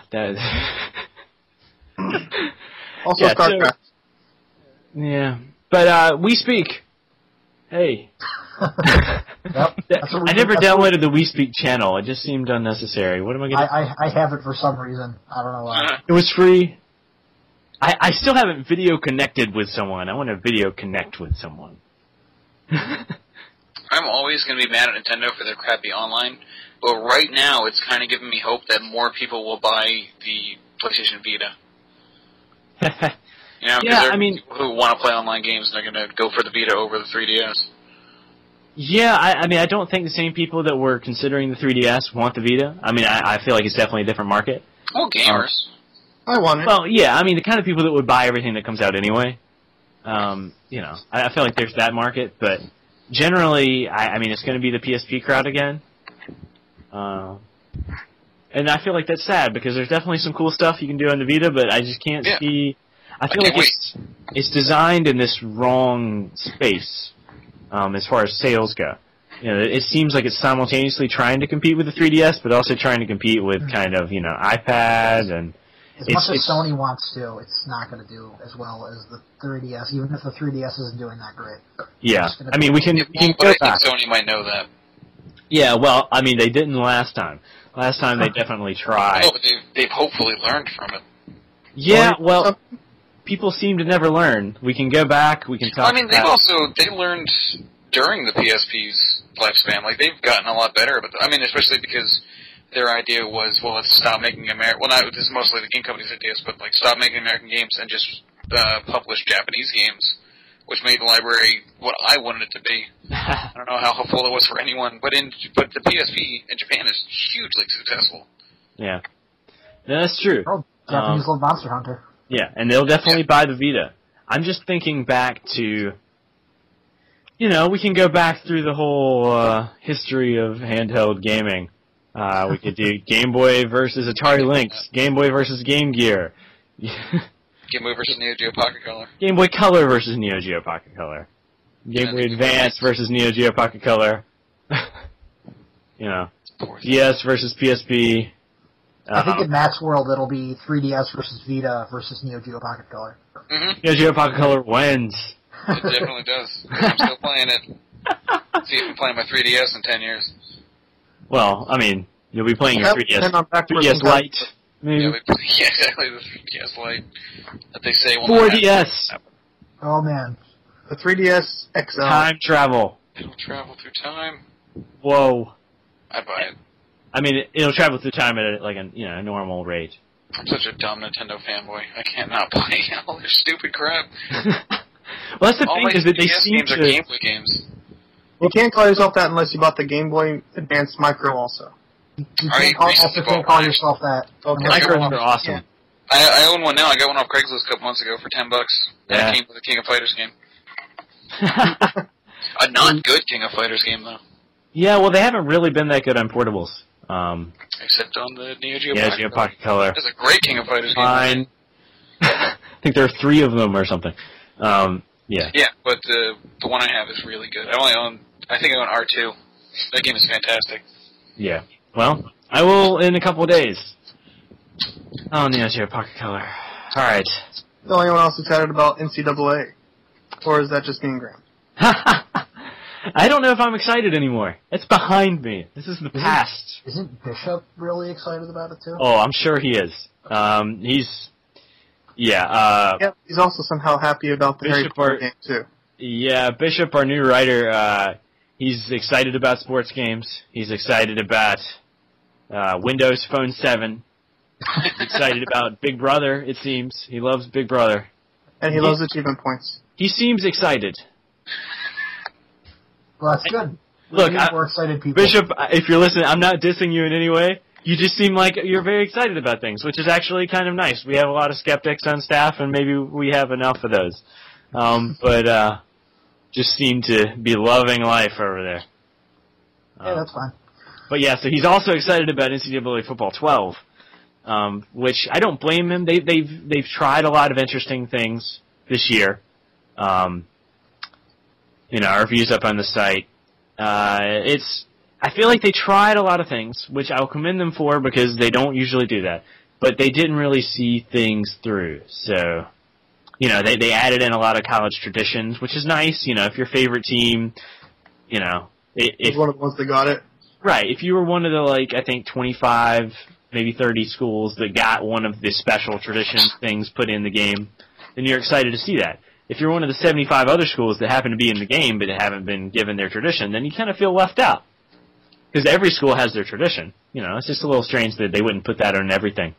Also StarCraft. Yeah. But Wii Speak. Hey. Yep, I never downloaded the Wii Speak channel. It just seemed unnecessary. What am I going to... I have it for some reason. I don't know why. It was free. I still haven't video connected with someone. I want to video connect with someone. I'm always going to be mad at Nintendo for their crappy online, but right now it's kind of giving me hope that more people will buy the PlayStation Vita. People who want to play online games, they're going to go for the Vita over the 3DS. Yeah, I don't think the same people that were considering the 3DS want the Vita. I feel like it's definitely a different market. Well, gamers. I want it. Well, yeah, the kind of people that would buy everything that comes out anyway. I feel like there's that market, but generally, it's going to be the PSP crowd again. And I feel like that's sad, because there's definitely some cool stuff you can do on the Vita, but I just can't see... I feel like it's designed in this wrong space, as far as sales go. It seems like it's simultaneously trying to compete with the 3DS, but also trying to compete with kind of, iPad and... As much as Sony wants to, it's not going to do as well as the 3DS, even if the 3DS isn't doing that great. Yeah, we can but go I back. think Sony might know that. Yeah, well, they didn't last time. Last time they definitely tried. Oh, but they've hopefully learned from it. Yeah, well, people seem to never learn. We can go back, we can talk about they learned during the PSP's lifespan. Like, they've gotten a lot better, but especially because their idea was, well, let's stop making this is mostly the game company's ideas, but, stop making American games and just publish Japanese games, which made the library what I wanted it to be. I don't know how helpful it was for anyone, but the PSP in Japan is hugely successful. Yeah. No, that's true. Oh, Japanese love Monster Hunter. Yeah, and they'll definitely buy the Vita. I'm just thinking back to... we can go back through the whole history of handheld gaming. We could do Game Boy versus Atari Lynx, Game Boy versus Game Gear. Game Boy versus Neo Geo Pocket Color. Game Boy Color versus Neo Geo Pocket Color. Game Boy Advance versus Neo Geo Pocket Color. DS versus PSP. I think in Matt's world it'll be 3DS versus Vita versus Neo Geo Pocket Color. Mm-hmm. Neo Geo Pocket Color wins. It definitely does. I'm still playing it. See if I'm playing my 3DS in 10 years. Well, you'll be playing your 3DS Lite, maybe. Yeah, exactly, the 3DS Lite that they say will 4DS. Oh man, the 3DS XL. Time travel. It'll travel through time. Whoa. I'd buy it. It'll travel through time at a normal rate. I'm such a dumb Nintendo fanboy. I can't not play all their stupid crap. Well, that's the thing, is that they seem games to... are Game Boy games. You can't call yourself that unless you bought the Game Boy Advance Micro also. You can't call yourself that. Okay. Micros are awesome. Yeah. I own one now. I got one off Craigslist a couple months ago for $10. Yeah. And it came with a King of Fighters game. A not good King of Fighters game, though. Yeah, well, they haven't really been that good on portables. Except on the Neo Geo Yeah, Pocket Neo Pocket Color. That's a great King of Fighters game. Fine. I think there are 3 of them or something. Yeah. Yeah, but the one I have is really good. I think I own R2. That game is fantastic. Yeah. Well, I will in a couple of days. Oh, Neo Geo Pocket Color. Alright. Is anyone else excited about NCAA? Or is that just me and Graham? I don't know if I'm excited anymore. It's behind me. This is the past. Isn't Bishop really excited about it too? Oh, I'm sure he is. Yep, he's also somehow happy about the Harry Bishop Potter game too. Yeah, Bishop, our new writer, he's excited about sports games. He's excited about Windows Phone 7. He's excited about Big Brother, it seems. He loves Big Brother. And he loves achievement points. He seems excited. Well, that's good. Look, we're excited people. Bishop, if you're listening, I'm not dissing you in any way. You just seem like you're very excited about things, which is actually kind of nice. We have a lot of skeptics on staff, and maybe we have enough of those. But just seem to be loving life over there. Yeah, that's fine. But yeah, so he's also excited about NCAA Football 12, which I don't blame him. They've tried a lot of interesting things this year. Our reviews up on the site. I feel like they tried a lot of things, which I'll commend them for because they don't usually do that. But they didn't really see things through. So, they added in a lot of college traditions, which is nice. If your favorite team, if one of the ones that got it. Right. If you were one of the, I think 25, maybe 30 schools that got one of the special tradition things put in the game, then you're excited to see that. If you're one of the 75 other schools that happen to be in the game but haven't been given their tradition, then you kind of feel left out. Because every school has their tradition. It's just a little strange that they wouldn't put that on everything.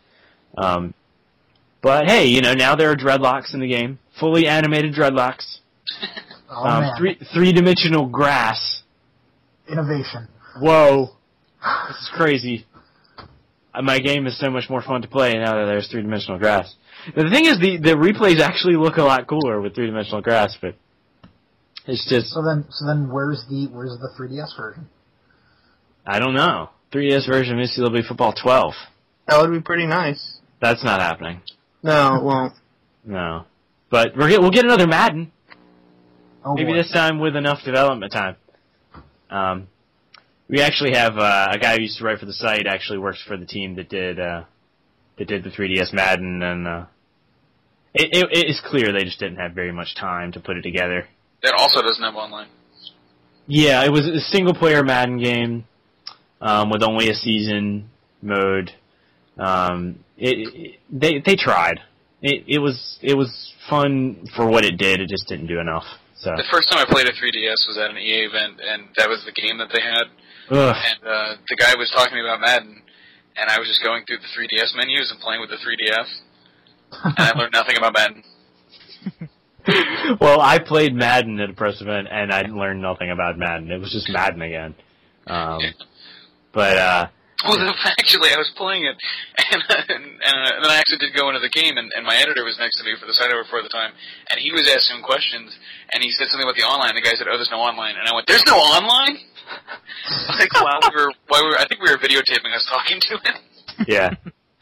But hey, now there are dreadlocks in the game. Fully animated dreadlocks. Oh, man. Three-dimensional grass. Innovation. Whoa. This is crazy. My game is so much more fun to play now that there's three-dimensional grass. The thing is, the replays actually look a lot cooler with three-dimensional grass, but it's just... So then where's the 3DS version? I don't know. 3DS version of NCAA Football 12. That would be pretty nice. That's not happening. No, it won't. No. But we'll get another Madden. Oh, Maybe boy. this time with enough development time. We actually have a guy who used to write for the site actually works for the team that did the 3DS Madden, and it is clear they just didn't have very much time to put it together. That also doesn't have online. Yeah, it was a single-player Madden game with only a season mode. They tried. It was fun for what it did. It just didn't do enough. So the first time I played a 3DS was at an EA event, and that was the game that they had. Ugh. And the guy was talking to me about Madden, and I was just going through the 3DS menus and playing with the 3DS, and I learned nothing about Madden. Well, I played Madden at a press event, and I learned nothing about Madden. It was just Madden again. But well, actually, I was playing it, and then I actually did go into the game, and my editor was next to me for the site I worked for at the time, and he was asking questions, and he said something about the online. The guy said, "Oh, there's no online," and I went, "There's no online?" Like, while I think we were videotaping us talking to him. yeah.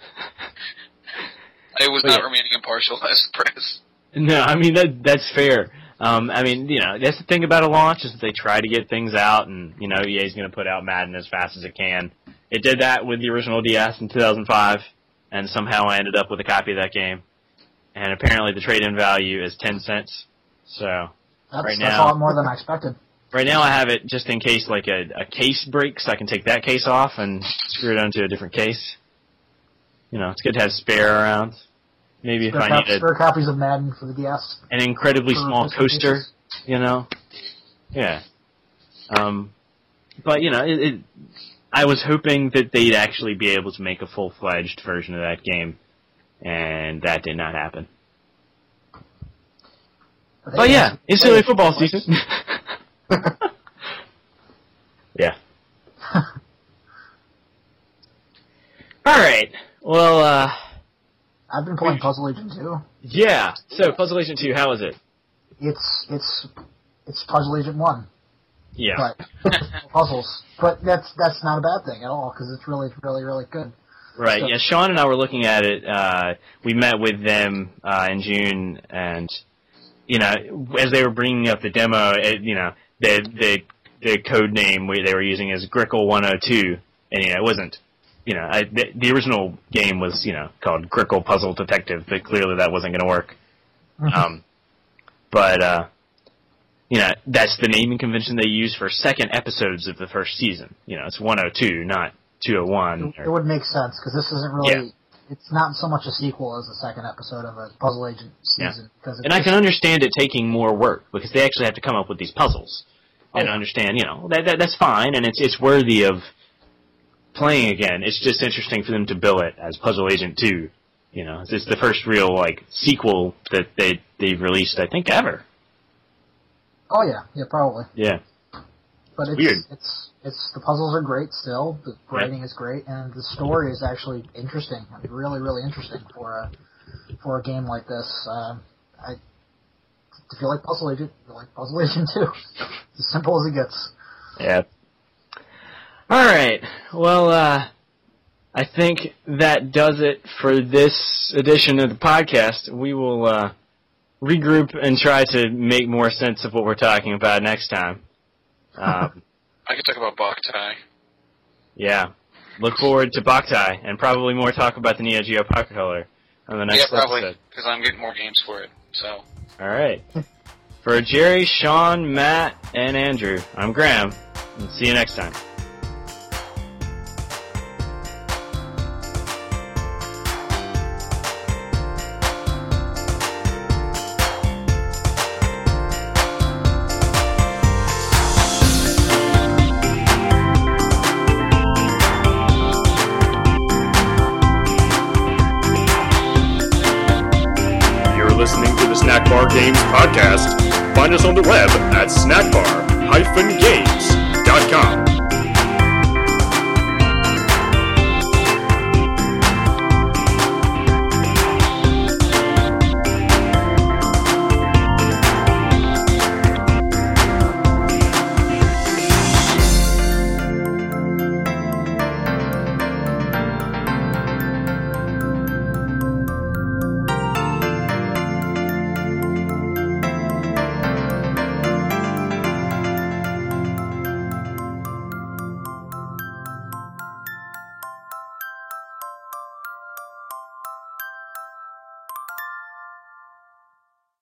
I was not remaining impartial as press. No, I mean that's fair. That's the thing about a launch is that they try to get things out, and EA's going to put out Madden as fast as it can. It did that with the original DS in 2005, and somehow I ended up with a copy of that game. And apparently the trade-in value is 10 cents. So That's a lot more than I expected. Right now I have it just in case like a case breaks, I can take that case off and screw it onto a different case. It's good to have spare around. Maybe if I need spare copies of Madden for the DS. An incredibly small coaster, Yeah. But, I was hoping that they'd actually be able to make a full-fledged version of that game, and that did not happen. But yeah, it's really football season. I've been playing Puzzle Agent 2. Yeah. So Puzzle Agent 2, how is it? It's Puzzle Agent 1. Yeah. But puzzles. But that's not a bad thing at all, because it's really, really, really good. Right. So, yeah. Sean and I were looking at it. We met with them in June, and as they were bringing up the demo, the code name they were using is Grickle 102, and it wasn't. The original game was called Grickle Puzzle Detective, but clearly that wasn't going to work. But that's the naming convention they use for second episodes of the first season. It's 102, not 201. It would make sense, because this isn't really, it's not so much a sequel as the second episode of a Puzzle Agent season. Yeah. And I can understand it taking more work, because they actually have to come up with these puzzles. And understand, that's fine, and it's worthy of playing again. It's just interesting for them to bill it as Puzzle Agent 2. It's the first real, sequel that they've released, I think, ever. Oh, yeah, probably. Yeah. But it's weird. It's the puzzles are great still, the writing is great, and the story is actually interesting. Really, really interesting for a game like this. If you like Puzzle Agent, you like Puzzle Agent 2. It's as simple as it gets. Yeah. Alright, well, I think that does it for this edition of the podcast. We will regroup and try to make more sense of what we're talking about next time. I could talk about Boktai. Yeah. Look forward to Boktai, and probably more talk about the Neo Geo Pocket Color on the next episode. Yeah, probably, because I'm getting more games for it, so... Alright. For Jerry, Sean, Matt, and Andrew, I'm Graham, and see you next time. Listening to the Snack Bar Games podcast. Find us on the web at snackbar-games.com.